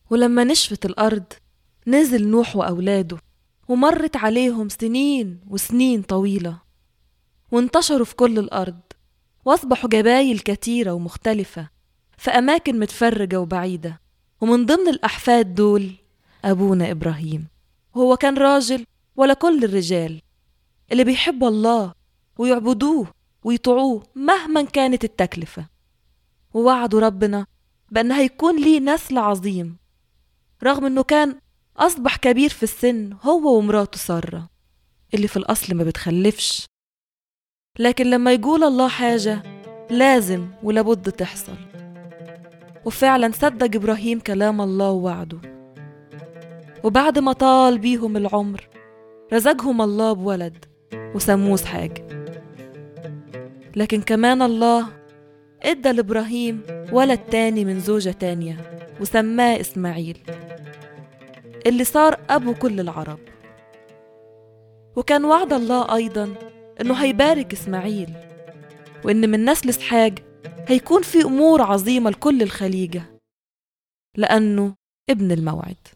ولما نشفت الأرض نزل نوح وأولاده، ومرت عليهم سنين وسنين طويلة، وانتشروا في كل الأرض، واصبحوا جبايل كتيرة ومختلفة في أماكن متفرجة وبعيدة. ومن ضمن الأحفاد دول أبونا إبراهيم، وهو كان راجل ولا كل الرجال اللي بيحبوا الله ويعبدوه ويطيعوه مهما كانت التكلفة، ووعدوا ربنا بأن هيكون ليه نسل عظيم، رغم أنه كان أصبح كبير في السن هو ومراته سارة اللي في الأصل ما بتخلفش. لكن لما يقول الله حاجة لازم ولابد تحصل، وفعلا صدق إبراهيم كلام الله ووعده. وبعد ما طال بيهم العمر رزقهم الله بولد وسموه إسحاق. لكن كمان الله ادى لإبراهيم ولد تاني من زوجة تانية وسماه إسماعيل، اللي صار أبو كل العرب. وكان وعد الله أيضا إنه هيبارك إسماعيل، وإن من نسل إسحاق هيكون في أمور عظيمة لكل الخليقة، لأنه ابن الموعد.